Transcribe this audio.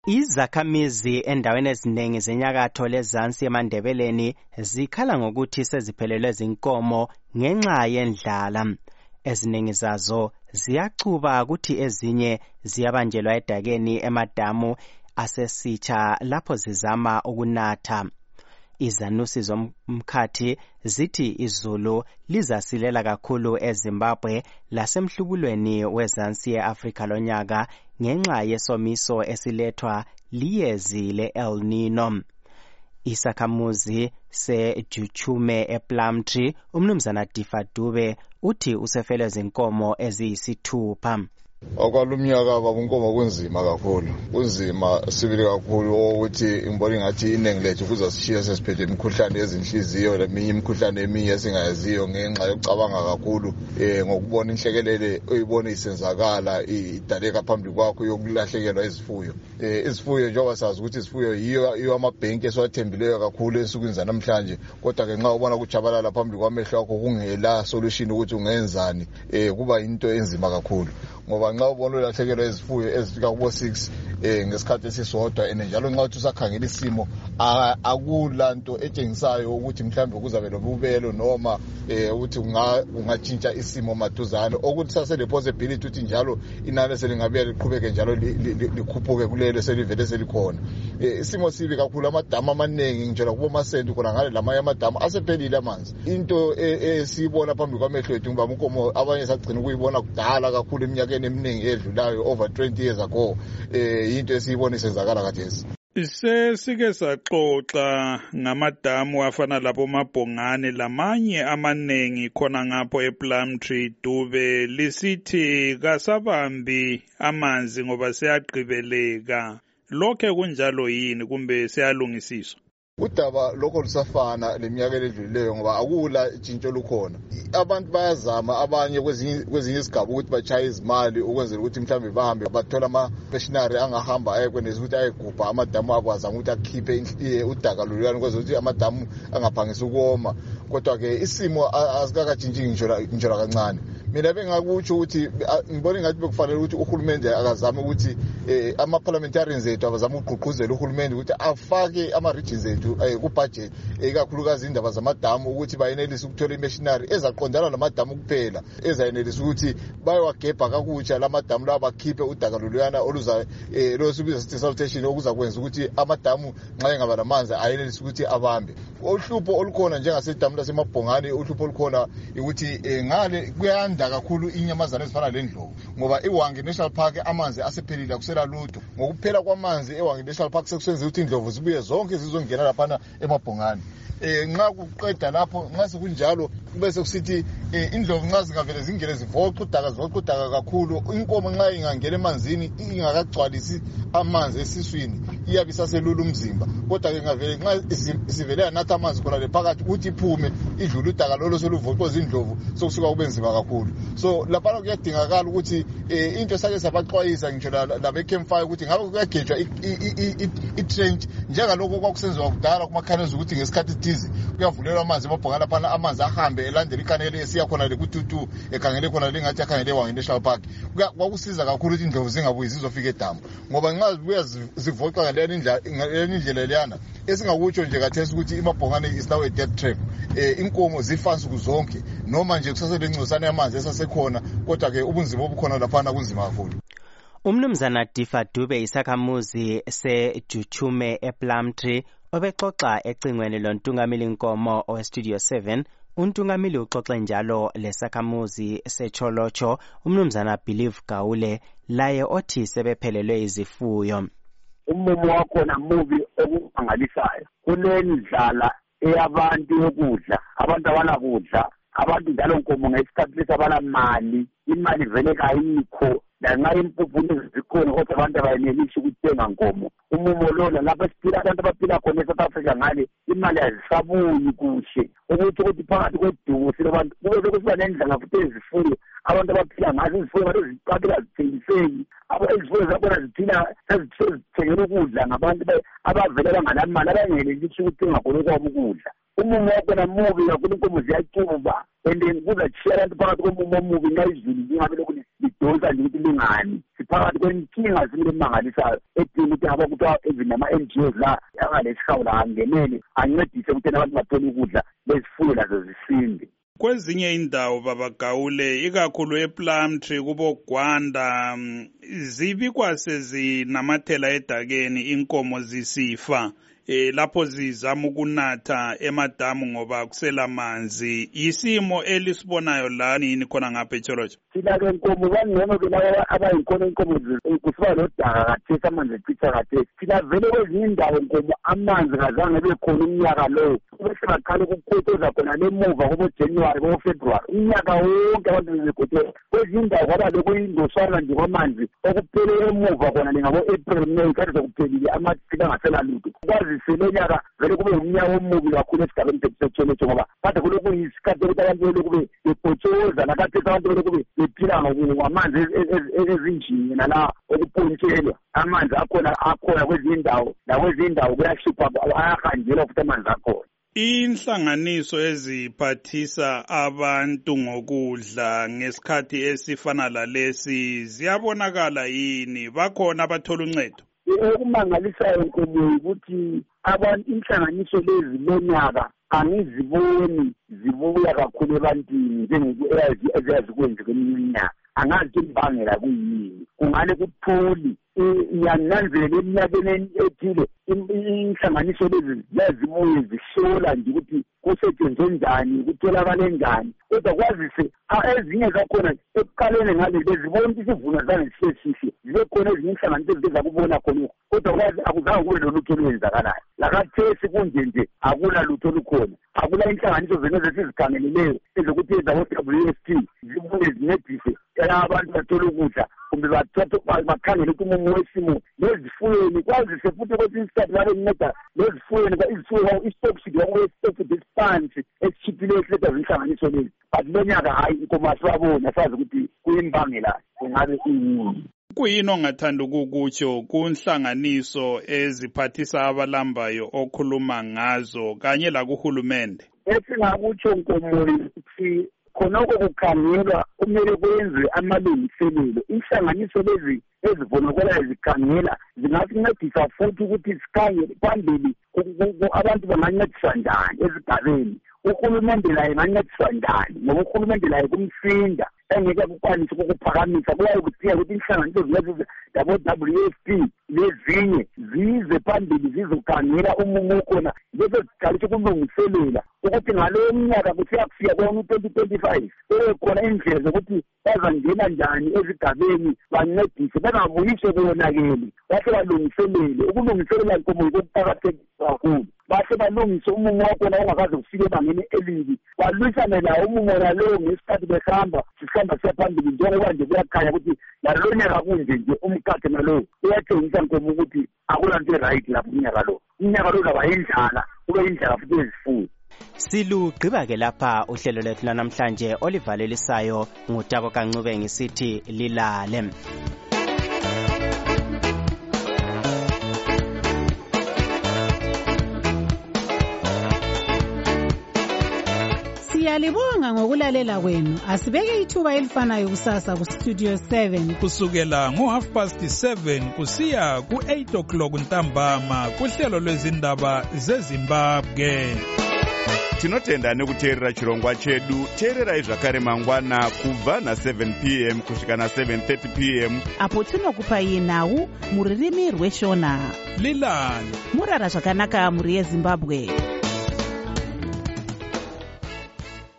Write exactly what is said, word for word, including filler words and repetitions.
Izakhamizi endaweni eziningi zenyakatho lezansi eMandebeleni zikhala ngokuthi seziphelelwe zinkomo ngenxa yendlala. Eziningi zazo ziyacuba ukuthi ezinye ziyabanjelwa edakeni emadamu asesitsha lapho zizama ukunatha. Izanusi zomkhathi zithi izulu lizasilela kakhulu eZimbabwe lasemhlubulweni wezansi yeAfrika lonyaka ngenxa yesomiso esilethwa liyezi le-El Nino. Isakhamuzi seJuchume ePlumtree umnumzana Difa Dube uthi usefele zinkomo eziyisithupha. Okwalumnyaka babunkomo kunzima kakhulu. Kunzima sibili kakhulu ukuthi ngibona ngathi inengi lethu kuzasishiya sesiphethe imikhuhlane yezinhliziyo leminye imikhuhlane eminye singayaziyo ngenxa yokucabanga kakhulu eh ngokubona inhlekelele oyibona isenzakala idaleka phambili kwakho yokulahlekelwa izifuyo. Eh izifuyo njengoba sazi ukuthi izifuyo yiyo iyo amabhenki esiwathembileyo kakhulu ensukwini zanamhlanje, kodwa ke nxa ubona kuchabalala phambili kwamehlo akho kungela solution ukuthi ungenzani eh kuba into enzima kakhulu. Ngoba nxa ubona ulahlekelwa izifuyo ezifika kubo six eh ngesikhathi esisodwa ene njalo nxa uthi usakhangela isimo akulanto etshengisayo ukuthi mhlawumbe kuzabe lobubelo noma eh ukuthi ungatshintsha isimo maduzane okuthi sasele possibility ukuthi njalo inani selingabuya liqhubeke njalo likhuphuke kulelo selivele selikhona. Isimo sibi kakhulu, amadamu amaningi ngitshela kubo masenti khona ngale lamanye amadamu asephelile amanzi. Into esiyibona phambili kwamehlo ethu ngoba unkomo abanye sagcina ukuyibona kudala kakhulu eminyakeni eminingi edlulayo over twenty years ago eh into esiyibona isenzakala khathesi. Sesike saxoxa ngamadamu afana labo Mabhongane lamanye amanengi khona ngapho ePlumtree. Dube lisithi kasabambi amanzi ngoba seyagqibeleka. Lokho kunjalo yini kumbe seyalungisiswa? Udaba lokho lusafana leminyaka edlulileyo ngoba akula jintsho lukhona. Abantu bayazama abanye kwezinye kwezinye isigaba ukuthi bachaye izimali ukwenzela ukuthi mhlambe bahambe bathola ama machinery angahamba ayekwenza ukuthi ayegubha amadamu abo azama ukuthi akhiphe udaka loluyana ukwenzela ukuthi amadamu angaphangisa ukoma. Kodwa ke isimo asikakajintshi ngitshola kancane. Mina bengakutsho ukuthi ngibona ngathi bekufanele ukuthi uhulumende akazame ukuthi ama parliamentarians ethu abazama ukuqhuquzela uhulumende ukuthi afake ama regions ethu ku budget ekakhulukazi indaba zamadamu ukuthi bayenelise ukuthola imachinery ezaqondana namadamu kuphela ezayenelisa ukuthi bayowagebha kakutsha lamadamu lawo bakhiphe udaka loluyana oluza losubiza sanitation okuzakwenza ukuthi amadamu nxa engaba namanzi ayenelise ukuthi abambe. Uhlupho olukhona njengasadamu laseMabhongane, uhlupho olukhona ukuthi ngale kuyanda kakhulu inyamazana ezifana lendlovu ngoba iWange National Park amanzi asephelile akusela lutho. Ngokuphela kwamanzi eWange National Park sekusenza ukuthi indlovu zibuye zonke zizongena lapha eMabhongane. Eh nxa kuqeda lapho nxa sekunjalo kube sekusithi indlovu nxa zingavele zingene zivoqa udaka zivoqa udaka kakhulu, inkomo nxa ingangena emanzini ingakagcwalisi amanzi esiswini iyabe isaselula umzimba. Kodwa ke ngavele nxa isivele yanatha amanzi khona lephakathi ukuthi iphume idlula udaka lolo soluvoqoza indlovu sokusuka kube nzima kakhulu. So lapha kuyadingakala ukuthi into sake sabaxwayisa ngitsho labe campfire ukuthi ngabe kuyagejwa i-trench njengalokho kwakusenziwa kudala kumakhanezi ukuthi ngesikhathi thizi kuyavulelwa amanzi eMabhongane lapha amanzi ahambe elandela ikanele esiya khona lekututu ekhangele khona lengathi akhangele eWange National Park. Kwakusiza kakhulu ukuthi indlovu zingabuyi zizofika edamu ngoba nxa zibuya zivoqa ngale indlela leyana esingakutsho nje kathesi ukuthi iMabhongane is now a death trap. Eh inkomo zifansi kuzonke noma nje kusaselencosana yamanzi esasekhona, kodwa ke ubunzima obukhona lapha kunzima kakhulu. Umnumzana Difa Dube isakhamuzi seJuchume ePlumtree obexoxa ecingweni lontungamili Nkomo oweStudio seven. Untungamili uxoxe njalo lesakhamuzi seCholocho umnumzana Believe Gaule laye othi sebephelelwe izifuyo. Umumo wakhona mubi okungalisayo. Kunendlala eyabantu yokudla, abantu abanakudla, abantu njalo nkomo ngesikhathi lesabana mali, imali vele kayikho. Lanxa impuphu zikhona kodwa abantu abayenelisi ukuthenga nkomo. Umumo lona lapha siphila abantu abaphila khona eSouth Africa ngale imali azisabuyi kuhle ukuthi ukuthi phakathi kwedumo silabantu kube sekusiba nendlela futhi ezifuyo abantu abaphila ngazo izifuyo ngazo ziqabela zithengiseki abo ezifuyo zabona ziphila ezithengela ukudla ngabantu abavele banganamali abangenelisi ukuthenga khona kwabo ukudla. Umumo wakhona mubi kakhulu, inkomo ziyacuba and then kuzajishiya abantu phakathi komumo omubi nxa izulu lingabe lokhu lidonsa nje ukuthi lingani. Siphakathi kwenkinga sibili emangalisayo edinga ukuthi ngaba kuthiwa even nama-N G Os la angalesihawula angenele ancedise ukuthi abantu bathole ukudla bezifuyo lazo zisinde. Kwezinye indawo Baba Gawule ikakhulu ePlumtree kubo Gwanda zibikwa sezinamathela edakeni inkomo zisifa eh lapho zizama ukunatha emadamu ngoba kusela manzi. Isimo elisibonayo lani yini khona ngapha eCholotsho? Thina ke inkomo bangcono ke laba abayinkomo inkomo kusiba lodaka kathesi amanzi echitha kathesi. Thina vele kwezinye indawo inkomo amanzi kazange bekhona umnyaka lo. Bese baqala ukukhotoza khona lemuva kubo January kubo February. Umnyaka wonke abantu bezekhotoza. Kwezinye indawo kwaba lokhu indosana nje kwamanzi okuphele emuva khona ngabo April May kade sokuphelile amathila ngasela lutho. Selenyaka vele kube umnyaka omubi kakhulu esigabeni seCholotsho ngoba kade kulokhu yisikhathi ukuthi abantu vele kube bepotshoza nakade abantu vele kube bephila ngamanzi ezinjini nala okupontshelwa amanzi akhona akhona kwezinye indawo nakwezinye indawo kuyahlupha ayahanjelwa futhi amanzi akhona. Inhlanganiso eziphathisa abantu ngokudla ngesikhathi esifana lalesi ziyabonakala yini? Bakhona abathola uncedo? Okumangalisayo nkomo ukuthi abantu inhlanganiso lezi lonyaka angiziboni zibuya kakhulu ebantwini njengokuyazi ezazi kwenze kweminyaka. Angazi imbangela kuyini. Kungale kuthuli iyananzela eminyakeni ethile inhlanganiso lezi yazibuye zihlola nje ukuthi kusetshenzwe njani kutholakale njani. Kodwa kwazise ezinye zakhona ekuqaleni ngale bezibona isivuno zange sihle sihle zibe khona ezinye inhlanganiso eziveza kubona khona. Kodwa kwazi akuzange kube lolutho olwenzakalayo. Lakathesi kunje nje akula lutho olukhona. Akula inhlanganiso zena zesizikhangeleleyo ezokuthi ezabo W F P zibuye zincedise abantu bathola ukudla kumbe bakhangele ukuthi umumo wesimo lezifuyweni kwazise futhi kwesinye isikhathi babe nceda lezifuyweni izifuyo i-stock yabo i-stock dispansi esishiphileyo esiletha zinhlanganiso lezi. But lonyaka hayi inkomo asibabona sazi ukuthi kuyimbangela kungabe iyini. Kuyini ongathanda ukukutsho kunhlanganiso eziphathisa abalambayo okhuluma ngazo kanye lakuhulumende? Esingakutsho nkomo ukuthi khonoko kukhangelwa kumele kwenziwe amalungiselelo. Inhlanganiso lezi ezibonakalayo zikhangela zingasincedisa futhi ukuthi sikhangele phambili abantu bangancediswa njani ezigabeni. Uhulumende laye ngancediswa njani ngoba uhulumende laye kumsinda engeke kukwanise ukuphakamisa. Kuyaye kuthiya ukuthi inhlanganiso zilezi zabo W F P lezinye zize phambili zizokhangela umumo okhona bese ziqalise ukulungiselela ukuthi ngalowo mnyaka kusiya kufika kona u-twenty twenty-five ebe khona indlela zokuthi bazangena njani ezigabeni bancedise bangabuyiswe konakele bahle balungiselele. Ukulungiselela inkomo yikuqakathekile kakhulu. Bahle balungise umumo wakhona ongakaze kufike ebangeni elibi. Balwisane lawo umumo nalowo ngesikhathi behamba sihamba siya phambili njengoba nje kuyakhanya ukuthi nalo nyaka kunje nje umkakhe nalowo uyatshengisa nkomo ukuthi akulanto right lapho umnyaka lo. Umnyaka lo uzaba yindlala kube yindlala futhi yezifuyo. Silugqiba-ke lapha uhlelo lethu lanamhlanje olivalelisayo ngutako kancube ngisithi lilale. Siyalibonga ngokulalela kwenu. Asibeke ithuba elifanayo kusasa ku Studio seven kusukela ngo half past seven kusiya ku eight o'clock ntambama kuhlelo lwezindaba zeZimbabwe. Tinotenda nekuteerera chirongwa chedu. Teererai zvakare mangwana kubva na seven p m kusvika na seven thirty p m apo tinokupai nhau muririmi rweshona. Lilani murara zvakanaka muri yeZimbabwe.